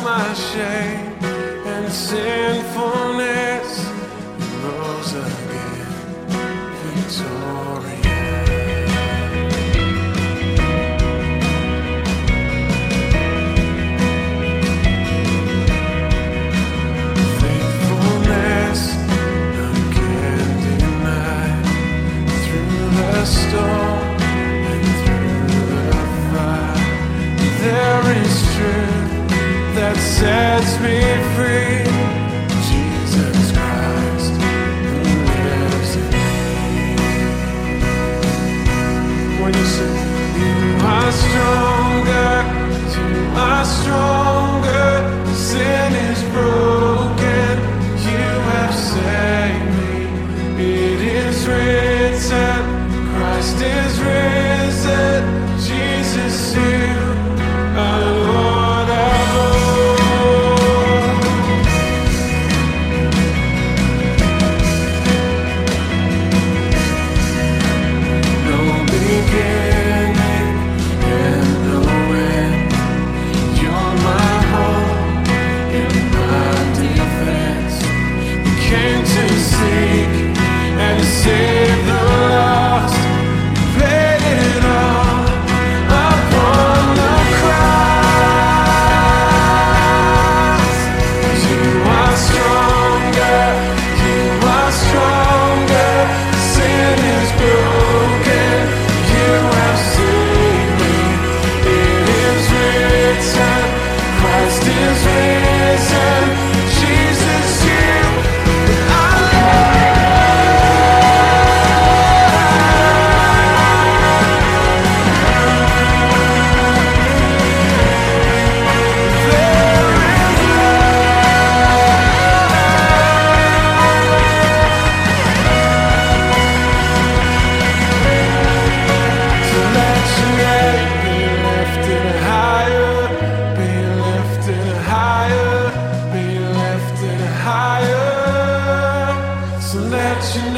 my shame and sinfulness, you rose again, victorious. Faithfulness, none can deny. Through the storm and through the fire, there is truth that sets me free. Jesus Christ, who lives in me. When you say you are stronger, you are stronger. Sin is broken, you have saved me. It is written, Christ is risen. Jesus, you are Lord of all. No beginning and no end. You're my hope and my defense. You came to seek and save the lost. You paid it all upon the cross. You are stronger, you are stronger. Sin is broken, you have saved me. It is written, Christ is risen. Jesus, you are so let your name be lifted higher, be lifted higher, be lifted higher. So let your